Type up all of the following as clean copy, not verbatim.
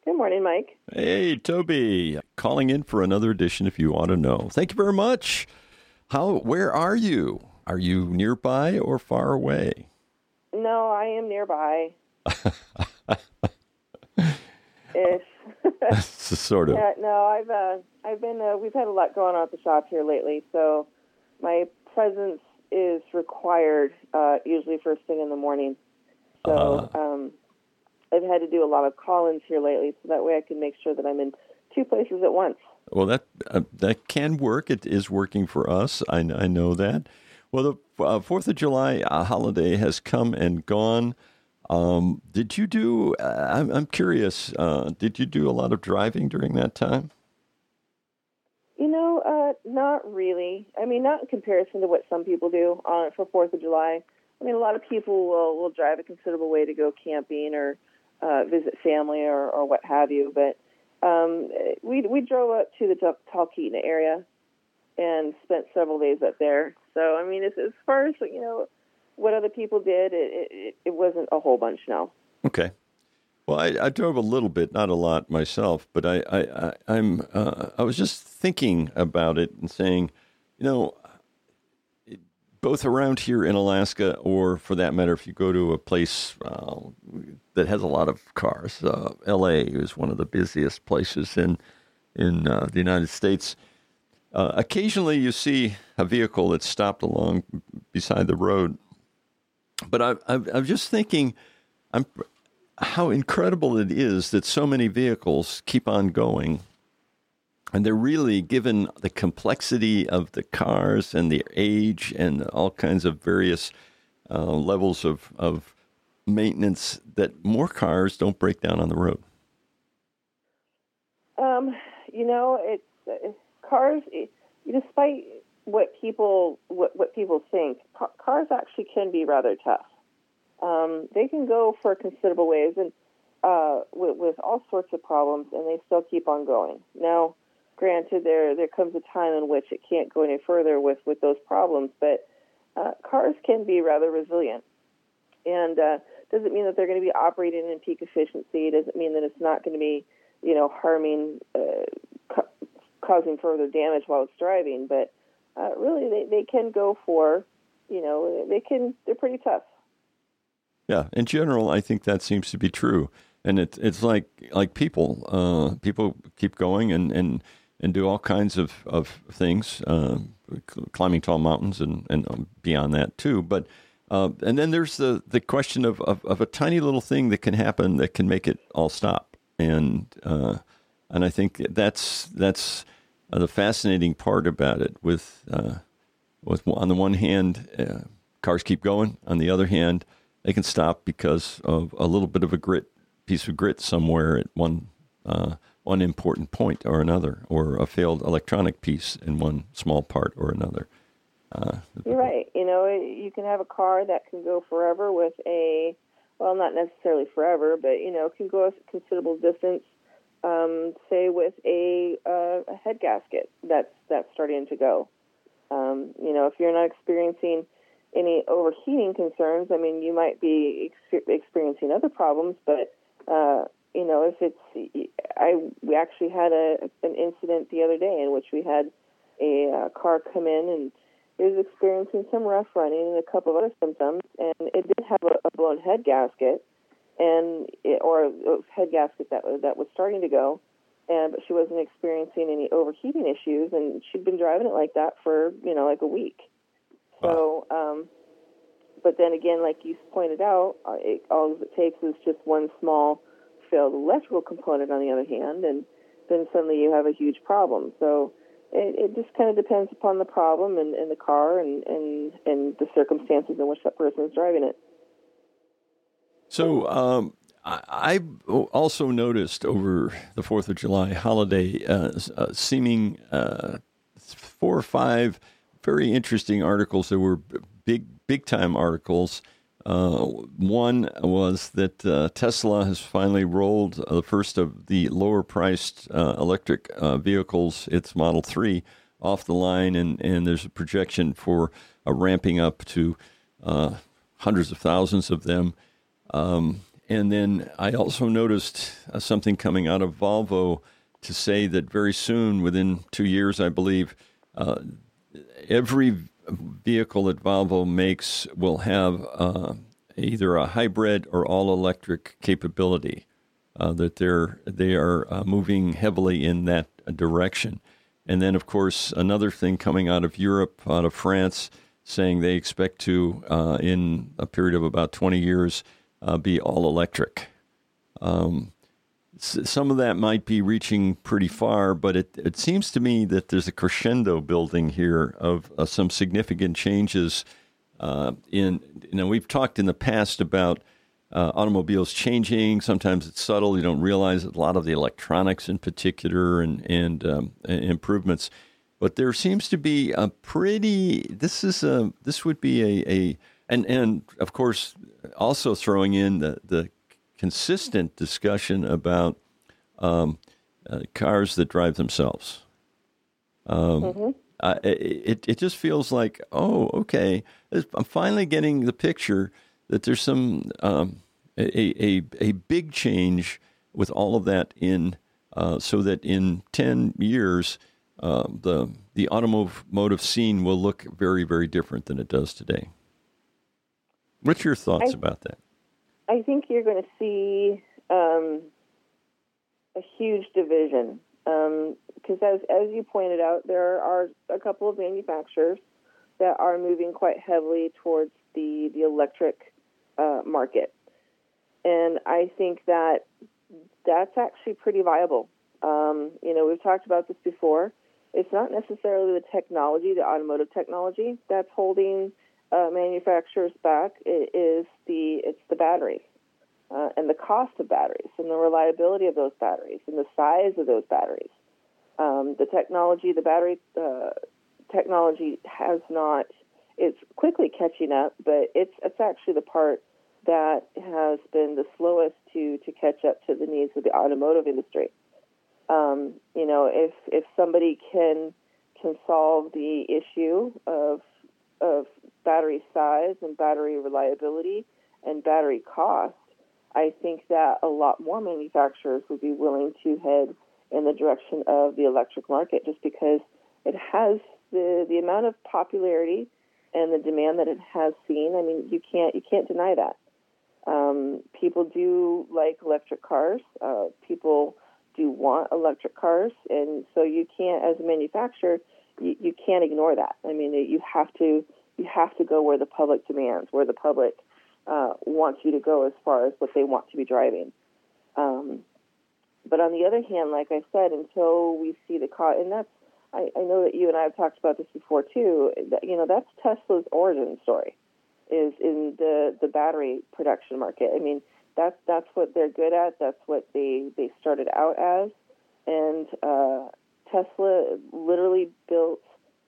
Good morning, Mike. Hey, Toby, calling in for another edition if you want to know. Thank you very much. Where are you? Are you nearby or far away? No, I am nearby. Ish. Sort of. Yeah, no, I've been. We've had a lot going on at the shop here lately, so my presence is required usually first thing in the morning. So I've had to do a lot of call-ins here lately, so that way I can make sure that I'm in two places at once. Well, that can work. It is working for us. I know that. Well, the 4th of July holiday has come and gone. Did you do? I'm curious. Did you do a lot of driving during that time? Not really. I mean, not in comparison to what some people do for 4th of July. I mean, a lot of people will drive a considerable way to go camping or visit family or what have you. But we drove up to the Talkeetna area and spent several days up there. So, I mean, as far as, what other people did, it wasn't a whole bunch, no. Okay. Well, I drove a little bit, not a lot myself, but I was just thinking about it and saying, both around here in Alaska, or for that matter, if you go to a place that has a lot of cars, L.A. is one of the busiest places in the United States. Occasionally, you see a vehicle that's stopped along beside the road, but I'm just thinking, how incredible it is that so many vehicles keep on going. And they're really, given the complexity of the cars and the age and all kinds of various levels of maintenance, that more cars don't break down on the road. It's cars. Despite what people think, cars actually can be rather tough. They can go for considerable ways and with all sorts of problems, and they still keep on going. Now, granted, there comes a time in which it can't go any further with those problems, but cars can be rather resilient. And doesn't mean that they're going to be operating in peak efficiency. It doesn't mean that it's not going to be, harming, causing further damage while it's driving. But really, they can go for, they're pretty tough. Yeah, in general, I think that seems to be true. And it's like people. People keep going and do all kinds of things, climbing tall mountains and beyond that too. But and then there's the question of a tiny little thing that can happen that can make it all stop. And I think that's the fascinating part about it. With on the one hand, cars keep going. On the other hand, they can stop because of a little bit of a piece of grit somewhere at one important point or another, or a failed electronic piece in one small part or another. You're right. You can have a car that can go forever with not necessarily forever, but, can go a considerable distance, say with a head gasket that's starting to go. If you're not experiencing any overheating concerns, I mean, you might be experiencing other problems, but, if we actually had an incident the other day in which we had a car come in and it was experiencing some rough running and a couple of other symptoms, and it did have a blown head gasket, or a head gasket that was starting to go, but she wasn't experiencing any overheating issues, and she'd been driving it like that for like a week. So, but then again, like you pointed out, all it takes is just one small failed electrical component on the other hand, and then suddenly you have a huge problem. So it just kind of depends upon the problem and the car and the circumstances in which that person is driving it. So I also noticed over the 4th of July holiday seeming 4 or 5 very interesting articles. There were big time articles. One was that Tesla has finally rolled the first of the lower priced electric vehicles, its Model 3, off the line, and there's a projection for a ramping up to hundreds of thousands of them. And then I also noticed something coming out of Volvo to say that very soon, within 2 years, I believe, every vehicle that Volvo makes will have either a hybrid or all-electric capability. That they are moving heavily in that direction. And then, of course, another thing coming out of Europe, out of France, saying they expect to, in a period of about 20 years, be all electric. Some of that might be reaching pretty far, but it seems to me that there's a crescendo building here of some significant changes. We've talked in the past about automobiles changing. Sometimes it's subtle. You don't realize it. A lot of the electronics in particular and improvements. But there seems to be a pretty, this would be and of course, also throwing in the consistent discussion about cars that drive themselves. It just feels like, oh, okay, I'm finally getting the picture that there's some a big change with all of that in, so that in 10 years the automotive scene will look very, very different than it does today. What's your thoughts about that? I think you're going to see a huge division because, as you pointed out, there are a couple of manufacturers that are moving quite heavily towards the electric market, and I think that's actually pretty viable. We've talked about this before. It's not necessarily the technology, the automotive technology, that's holding manufacturers back. It's the batteries and the cost of batteries and the reliability of those batteries and the size of those batteries. The technology, the battery technology has not. It's quickly catching up, but it's actually the part that has been the slowest to catch up to the needs of the automotive industry. If somebody can solve the issue of battery size and battery reliability and battery cost, I think that a lot more manufacturers would be willing to head in the direction of the electric market, just because it has the amount of popularity and the demand that it has seen. I mean, you can't deny that. People do like electric cars. People do want electric cars, and so you can't, as a manufacturer, you can't ignore that. I mean, you have to go where the public demands, where the public wants you to go as far as what they want to be driving. But on the other hand, like I said, until we see the car, and that's, I know that you and I have talked about this before too. That's Tesla's origin story, is in the battery production market. I mean, that's what they're good at. That's what they started out as. And Tesla literally built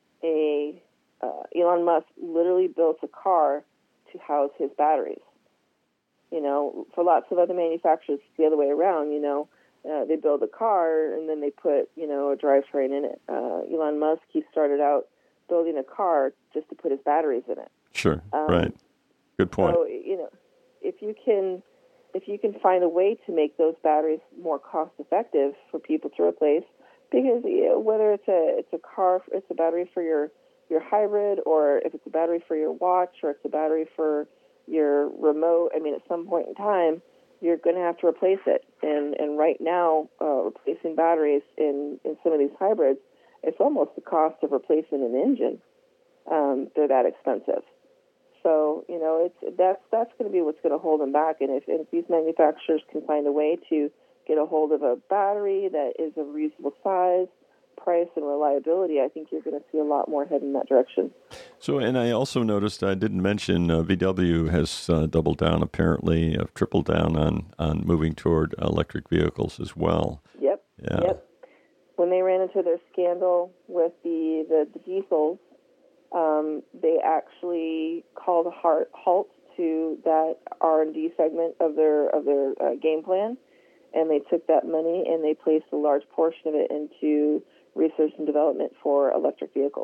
Elon Musk literally built a car to house his batteries. For lots of other manufacturers, it's the other way around. They build a car and then they put, a drivetrain in it. Elon Musk, he started out building a car just to put his batteries in it. Sure, right. Good point. So, if you can find a way to make those batteries more cost effective for people to replace, because whether it's a car, it's a battery for your hybrid, or if it's a battery for your watch, or it's a battery for your remote, I mean, at some point in time, you're going to have to replace it. And right now, replacing batteries in some of these hybrids, it's almost the cost of replacing an engine. They're that expensive. So, that's going to be what's going to hold them back. And if these manufacturers can find a way to get a hold of a battery that is of reasonable size, price, and reliability, I think you're going to see a lot more head in that direction. So, and I also noticed, I didn't mention, VW has doubled down, apparently, tripled down on moving toward electric vehicles as well. Yep. Yeah. Yep. When they ran into their scandal with the diesels, they actually called a halt to that R&D segment of their game plan, and they took that money and they placed a large portion of it into research and development for electric vehicles.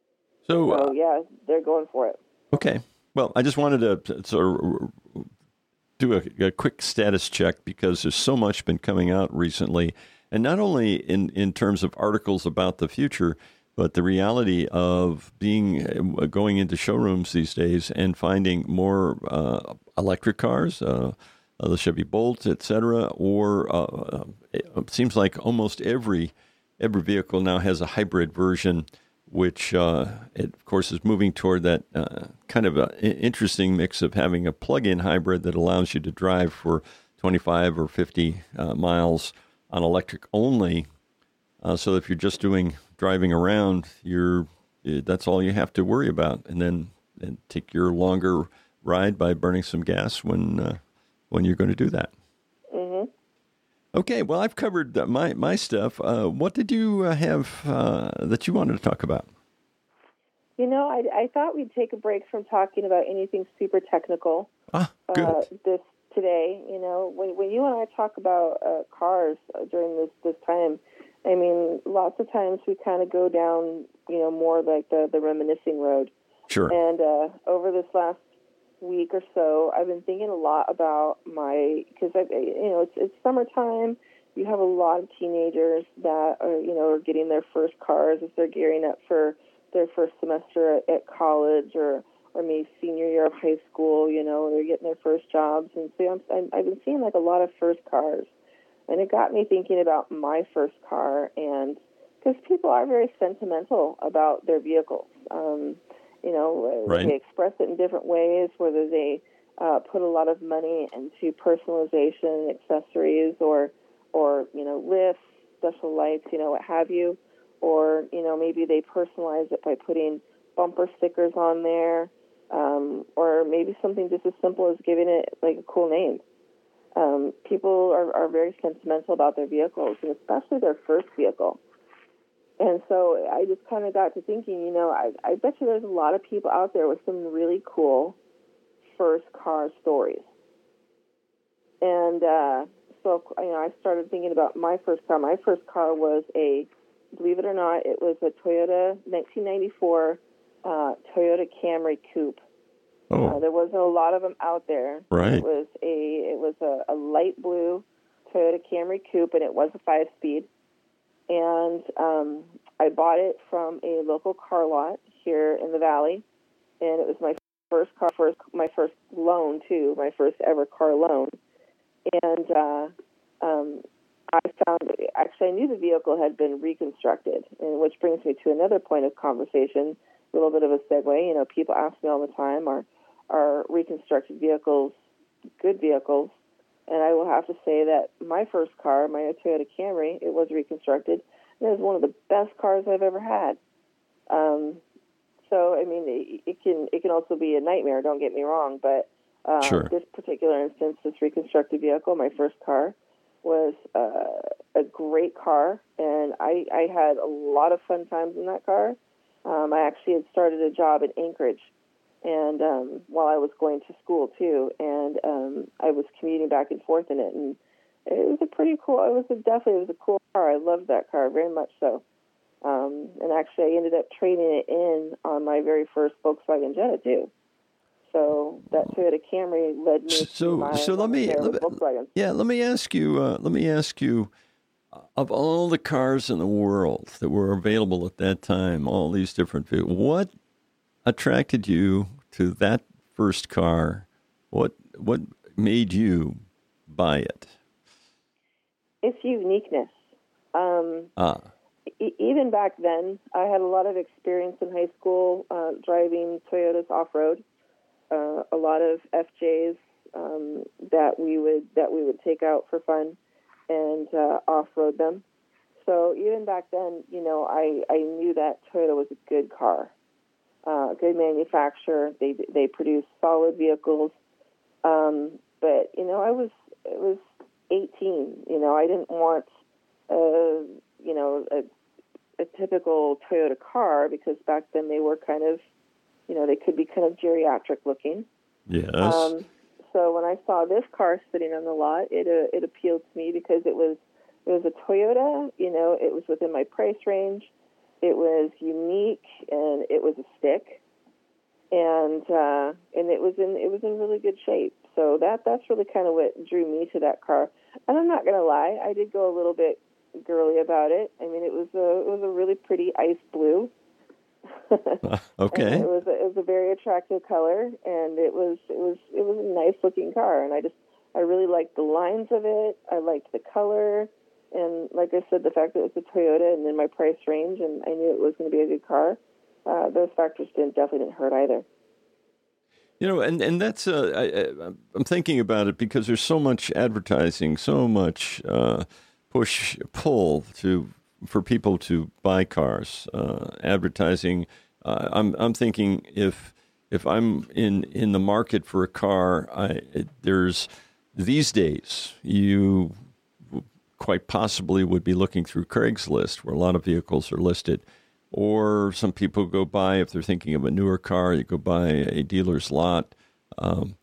So yeah, they're going for it. Okay. Well, I just wanted to sort of do a quick status check because there's so much been coming out recently, and not only in terms of articles about the future, but the reality of going into showrooms these days and finding more electric cars, the Chevy Bolt, etc. Or it seems like almost every vehicle now has a hybrid version, which it of course is moving toward that kind of an interesting mix of having a plug-in hybrid that allows you to drive for 25 or 50 miles on electric only. So if you're just driving around, that's all you have to worry about, and then take your longer ride by burning some gas when you're going to do that. Mm-hmm. Okay, well, I've covered my stuff. What did you have that you wanted to talk about? I thought we'd take a break from talking about anything super technical. Good. Today, when you and I talk about cars during this time, I mean, lots of times we kind of go down, more like the reminiscing road. Sure. And over this last week or so, I've been thinking a lot about because it's summertime. You have a lot of teenagers that are getting their first cars as they're gearing up for their first semester at college or maybe senior year of high school. They're getting their first jobs, and so I've been seeing like a lot of first cars. And it got me thinking about my first car, and because people are very sentimental about their vehicles. Right. They express it in different ways, whether they put a lot of money into personalization, accessories, or lifts, special lights, what have you. Or, maybe they personalize it by putting bumper stickers on there, or maybe something just as simple as giving it like a cool name. People are very sentimental about their vehicles, and especially their first vehicle. And so I just kind of got to thinking, I bet you there's a lot of people out there with some really cool first car stories. And so I started thinking about my first car. My first car was believe it or not, it was a Toyota 1994 Toyota Camry Coupe. Oh. There wasn't a lot of them out there. Right. It was a light blue Toyota Camry Coupe, and it was a 5-speed. And I bought it from a local car lot here in the Valley, and it was my my first loan too, my first ever car loan. And I knew the vehicle had been reconstructed, and which brings me to another point of conversation, a little bit of a segue. People ask me all the time, are reconstructed vehicles good vehicles? And I will have to say that my first car, my Toyota Camry, it was reconstructed, and it was one of the best cars I've ever had. So, I mean, it can also be a nightmare, don't get me wrong, but Sure. This particular instance, this reconstructed vehicle, my first car, was a great car, and I had a lot of fun times in that car. I actually had started a job in Anchorage, and while I was going to school too, and I was commuting back and forth in it, and it was a cool car. I loved that car very much so. And actually, I ended up trading it in on my very first Volkswagen Jetta too. So that Toyota Camry led me to my Volkswagen. Let me ask you, of all the cars in the world that were available at that time, all these different vehicles, what attracted you to that first car? What made you buy it? Its uniqueness. Even back then, I had a lot of experience in high school driving Toyotas off-road. A lot of FJs that we would take out for fun and off-road them. So even back then, I knew that Toyota was a good car, good manufacturer. They produce solid vehicles. But I was 18. I didn't want a typical Toyota car, because back then they were kind of, they could be kind of geriatric looking. Yes. So when I saw this car sitting on the lot, it appealed to me because it was a Toyota. It was within my price range. It was unique, and it was a stick, and it was in really good shape. So that's really kind of what drew me to that car. And I'm not going to lie, I did go a little bit girly about it. I mean, it was a really pretty ice blue. Okay. And it was a very attractive color, and it was a nice looking car, and I really liked the lines of it. I liked the color, and like I said, the fact that it was a Toyota and in my price range, and I knew it was going to be a good car. Those factors definitely didn't hurt either. And that's I'm thinking about it because there's so much advertising, so much push pull for people to buy cars. Advertising. I'm thinking if I'm in the market for a car, there's these days you quite possibly would be looking through Craigslist, where a lot of vehicles are listed. Or some people go by, if they're thinking of a newer car, you go by a dealer's lot, I'm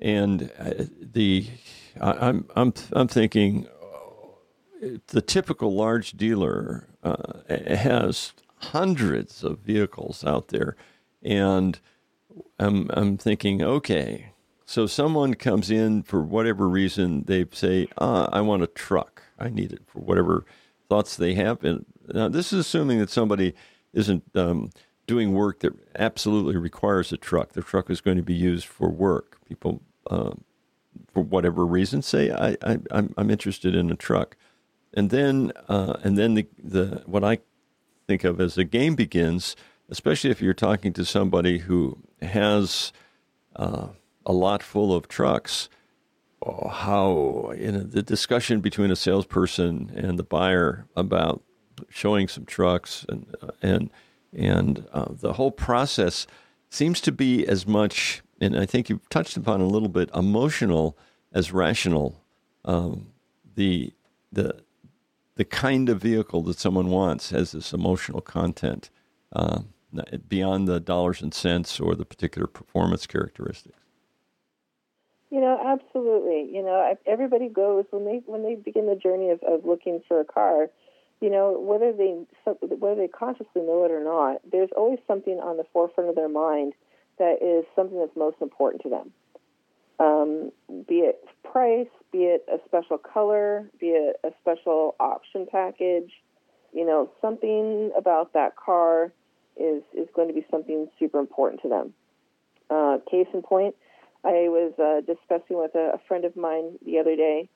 thinking the typical large dealer has hundreds of vehicles out there, and I'm thinking, okay, so someone comes in for whatever reason, they say, I want a truck, I need it for whatever thoughts they have, and now this is assuming that somebody isn't doing work that absolutely requires a truck. The truck is going to be used for work. People, for whatever reason, say, I'm interested in a truck. And then the what I think of as a game begins, especially if you're talking to somebody who has a lot full of trucks. How the discussion between a salesperson and the buyer about showing some trucks and the whole process seems to be as much, and I think you've touched upon a little bit, emotional as rational. The kind of vehicle that someone wants has this emotional content beyond the dollars and cents or the particular performance characteristics. Absolutely. Everybody goes when they begin the journey of looking for a car. Whether they consciously know it or not, there's always something on the forefront of their mind that is something that's most important to them. Be it price, be it a special color, be it a special option package. Something about that car is going to be something super important to them. Case in point, I was discussing with a friend of mine the other day.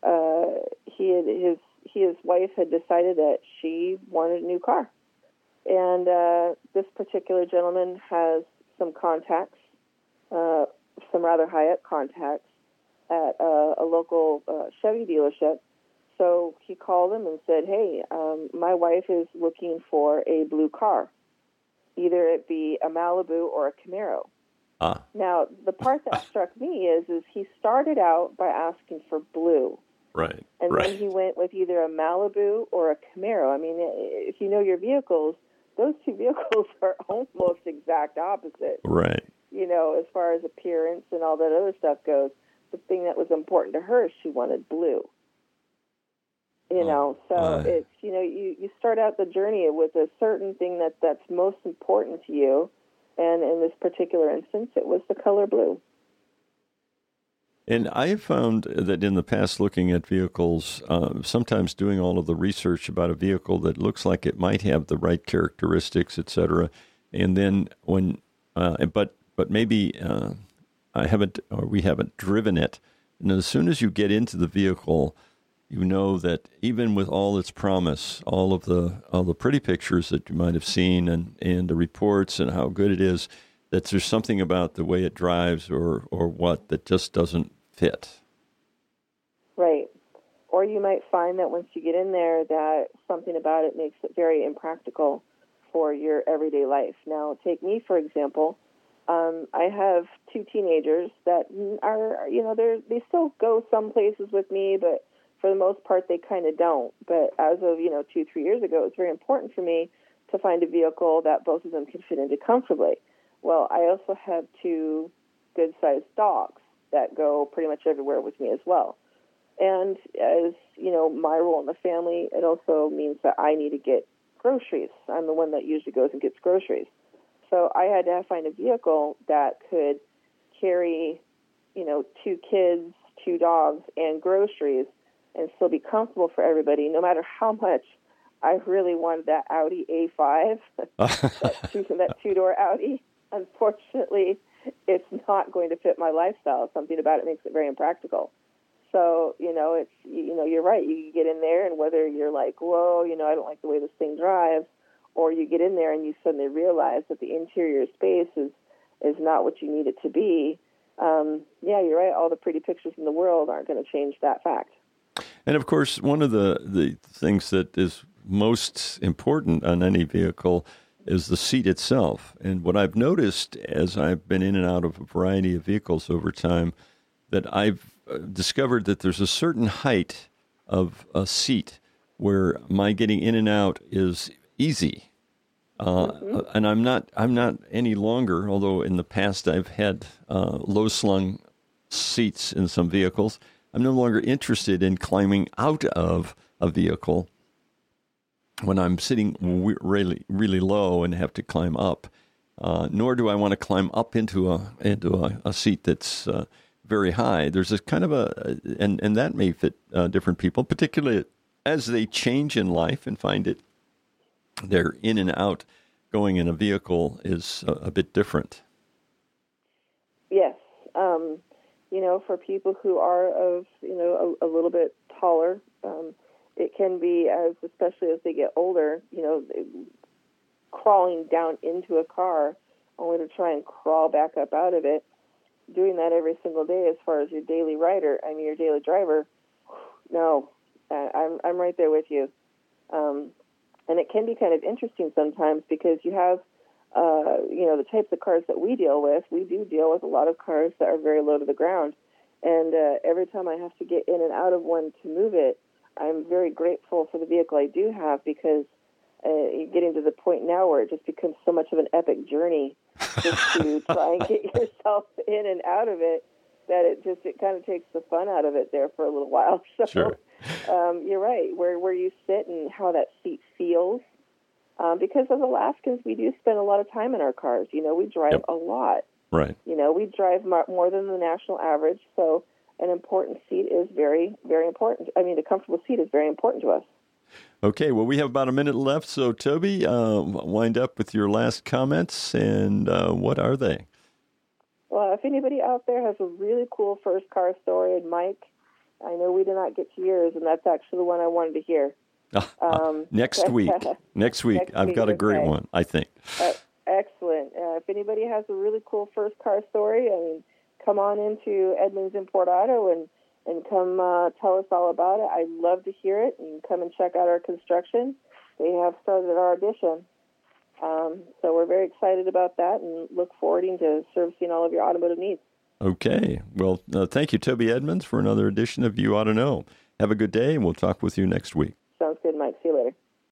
His wife had decided that she wanted a new car. And this particular gentleman has some contacts, some rather high-up contacts at a local Chevy dealership. So he called him and said, hey, my wife is looking for a blue car, either it be a Malibu or a Camaro. Now, the part that struck me is he started out by asking for blue. Right. And then he went with either a Malibu or a Camaro. I mean, if you know your vehicles, those two vehicles are almost exact opposite. Right. As far as appearance and all that other stuff goes, the thing that was important to her is she wanted blue. It's, you start out the journey with a certain thing that's most important to you. And in this particular instance, it was the color blue. And I have found that in the past, looking at vehicles, sometimes doing all of the research about a vehicle that looks like it might have the right characteristics, et cetera, and then but maybe we haven't driven it. And as soon as you get into the vehicle, you know that even with all its promise, all the pretty pictures that you might have seen and the reports and how good it is, that there's something about the way it drives or what that just doesn't fit. Right. Or you might find that once you get in there that something about it makes it very impractical for your everyday life. Now, take me, for example. I have two teenagers that are, they still go some places with me, but for the most part, they kind of don't. But as of, 2-3 years ago, it's very important for me to find a vehicle that both of them can fit into comfortably. Well, I also have two good-sized dogs that go pretty much everywhere with me as well. And as, my role in the family, it also means that I need to get groceries. I'm the one that usually goes and gets groceries. So I had to find a vehicle that could carry 2 kids, 2 dogs, and groceries, and still be comfortable for everybody, no matter how much I really wanted that Audi A5, that 2-door Audi. Unfortunately, it's not going to fit my lifestyle. Something about it makes it very impractical. So, you're right. You get in there, and whether you're like, whoa, I don't like the way this thing drives, or you get in there and you suddenly realize that the interior space is not what you need it to be. You're right. All the pretty pictures in the world aren't going to change that fact. And of course, one of the things that is most important on any vehicle is the seat itself. And what I've noticed as I've been in and out of a variety of vehicles over time, that I've discovered that there's a certain height of a seat where my getting in and out is easy. And I'm not any longer, although in the past I've had low slung seats in some vehicles, I'm no longer interested in climbing out of a vehicle when I'm sitting really, really low and have to climb up. Nor do I want to climb up into a seat that's very high. There's a kind of and that may fit different people, particularly as they change in life and find it their in and out going in a vehicle is a bit different. Yes. For people who are of, a little bit taller, it can be, especially as they get older, crawling down into a car only to try and crawl back up out of it. Doing that every single day as far as your daily your daily driver, no, I'm right there with you. And it can be kind of interesting sometimes because you have, the types of cars that we deal with. We do deal with a lot of cars that are very low to the ground. And every time I have to get in and out of one to move it, I'm very grateful for the vehicle I do have because you're getting to the point now where it just becomes so much of an epic journey just to try and get yourself in and out of it that it kind of takes the fun out of it there for a little while. So sure. You're right, where you sit and how that seat feels. Because as Alaskans, we do spend a lot of time in our cars. We drive a lot. Right. We drive more than the national average, so an important seat is very, very important. I mean, a comfortable seat is very important to us. Okay, well, we have about a minute left, so Toby, wind up with your last comments, and what are they? Well, if anybody out there has a really cool first car story, and Mike, I know we did not get to yours, and that's actually the one I wanted to hear. Next week. Next week, I've got a great one, I think. Excellent. If anybody has a really cool first car story, come on into Edmunds Import Auto and come tell us all about it. I'd love to hear it, and come and check out our construction. They have started our addition. So we're very excited about that and look forward to servicing all of your automotive needs. Okay. Well, thank you, Toby Edmunds, for another edition of You Ought to Know. Have a good day, and we'll talk with you next week. Sounds good, Mike. See you later.